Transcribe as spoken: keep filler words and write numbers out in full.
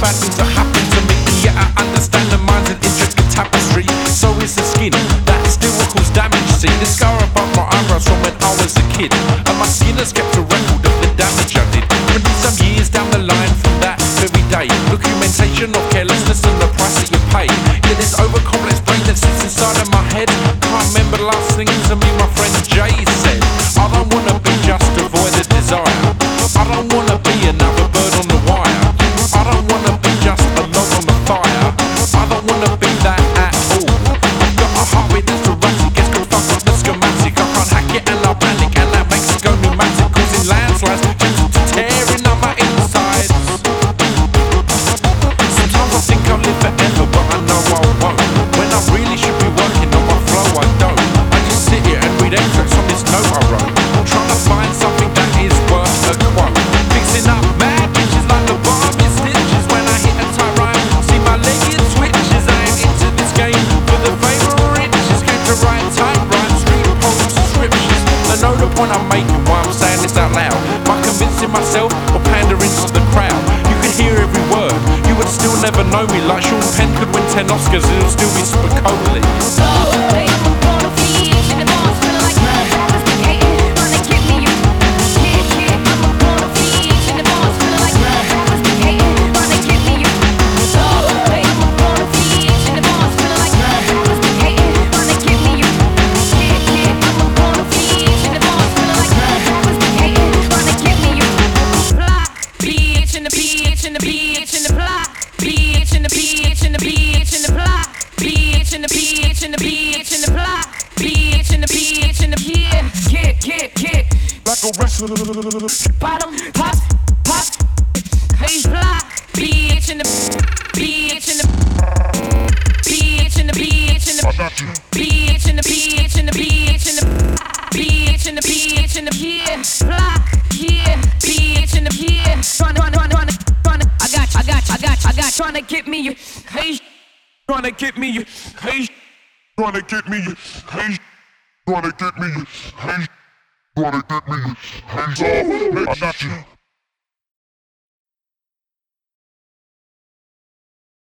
bad things that happen to me, and yet I understand the mind's an intricate tapestry. So is the skin that still will cause damage. See the scar above my eyebrows from when I was a kid, and my skin has kept a record of the damage I did. But some years down the line from that very day, documentation of carelessness and the price that you pay. Yeah, this overcomplex brain that sits inside of my head. Can't remember the last thing to me my friend Jay said. I don't wanna be just a void of desire. I don't wanna be another bird on the wire. I don't wanna be just a log on the fire. I don't wanna be that at all. I've got a heart rate that's erratic, gets good fuck up the schematic. I can't hack it and I panic, and that makes it go pneumatic, causing landslides, gentle to tearing on my insides. Sometimes I think I'll live forever, but I know I won't. When I really should be working on my flow, I don't. I just sit here and read extracts from this note I wrote, trying to find something that is worth a quote. Fixing up mad bitches like the Barbie stitches when I hit a tight rhyme. See my leg it twitches. I ain't into this game for the favour or riches. Came to write tight rhymes, street poems and scriptures. I know the point I'm making, why I'm saying this out loud. By convincing myself or pandering to the crowd. You could hear every word, you would still never know me. Like Sean Penn could win ten Oscars and it'll still be Spicoli. Bottom, pop, pop, hey, fly, bitch in the, bitch in the, bitch in the, bitch in the, bitch in the, bitch in the, bitch in the, bitch in the, bitch in the, yeah, fly, yeah, bitch in the, yeah, tryna, tryna, tryna, tryna, I got, I got, I got, I got, tryna get me, you, hey, tryna get me, you, hey, Tryna get me, hey, tryna get me, hey, tryna get me, hands off, I got you.